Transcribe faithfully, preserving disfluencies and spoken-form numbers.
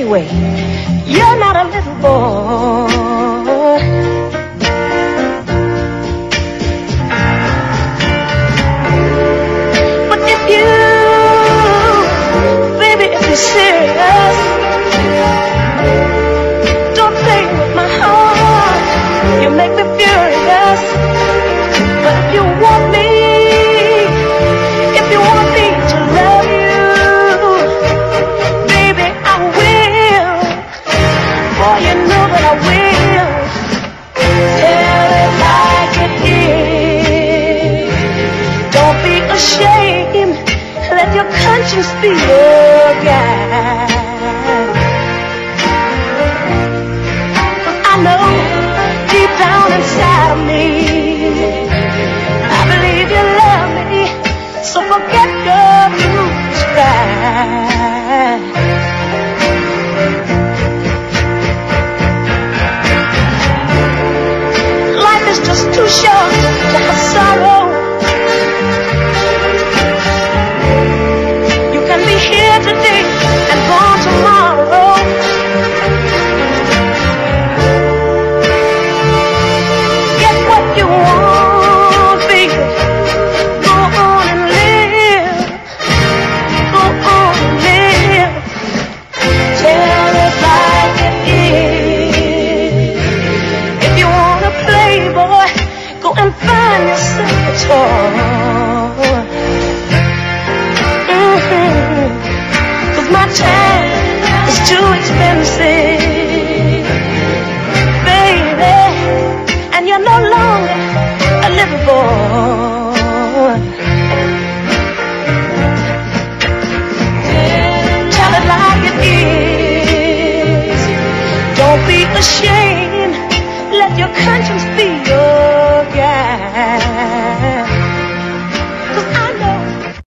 anyway. You're not a little boy. But if you, baby, if you're serious, don't play with my heart. You make me furious. But if you want me, if you want me to love you, baby, I will. Boy, you know that I will. Tell it like it is. Don't be ashamed. Let your conscience be your guide. 'Cause I know deep down inside of me, I believe you love me. So forget your blues pride. Life is just too short to have sorrow. You can be here today and gone tomorrow. Get what you want, baby. Go on and live. Go on and live. Tell it like it is. If you want to play, boy, go and find yourself a toy. Mm-hmm. 'Cause my time is too expensive, baby, and you're no longer a little boy. Tell it like it is. Don't be ashamed. Let your conscience be